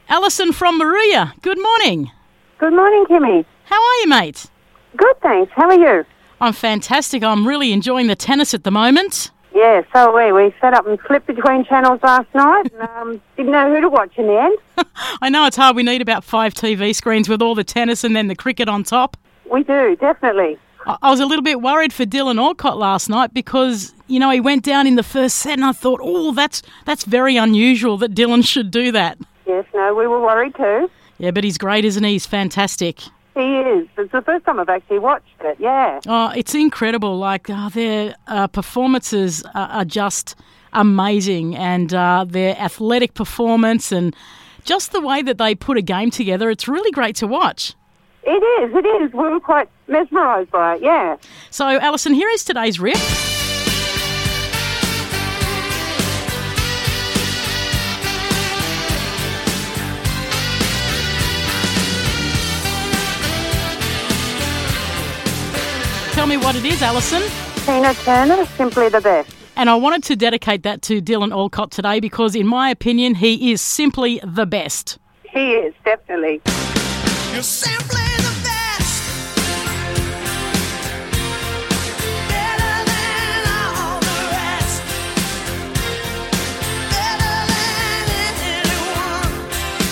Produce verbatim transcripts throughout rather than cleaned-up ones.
Alison from Moruya, good morning. Good morning, Kimmy. How are you, mate? Good, thanks. How are you? I'm fantastic. I'm really enjoying the tennis at the moment. Yeah, so are we. We sat up and flipped between channels last night and um, didn't know who to watch in the end. I know it's hard. We need about five T V screens with all the tennis and then the cricket on top. We do, definitely. I I was a little bit worried for Dylan Alcott last night because, you know, he went down in the first set and I thought, oh, that's that's very unusual that Dylan should do that. Yes, no, we were worried too. Yeah, but he's great, isn't he? He's fantastic. He is. It's the first time I've actually watched it, yeah. Oh, it's incredible. Like, oh, their uh, performances are, are just amazing, and uh, their athletic performance and just the way that they put a game together, it's really great to watch. It is, it is. We were quite mesmerised by it, yeah. So, Alison, here is today's riff. Tell me what it is, Alison. Tina Turner, Simply the Best. And I wanted to dedicate that to Dylan Alcott today because, in my opinion, he is simply the best. He is, definitely. You're simply the best. Better than all the rest. Better than anyone.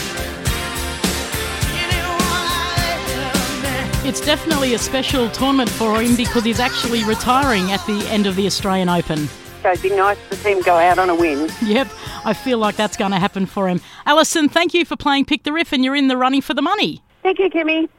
Anyone I've ever met. It's definitely a special tournament for him because he's actually retiring at the end of the Australian Open. So it'd be nice to see him go out on a win. Yep, I feel like that's going to happen for him. Alison, thank you for playing Pick the Riff, and you're in the running for the money. Thank you, Kimmy.